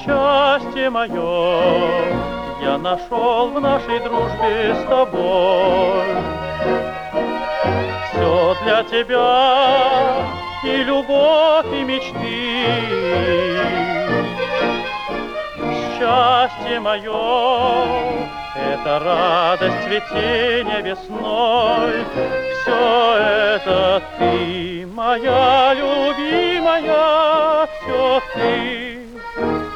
Счастье мое я нашел в нашей дружбе с тобой. Все для тебя и любовь, и мечты. Счастье мое — это радость цветения весной. Все это ты, моя любимая, все ты.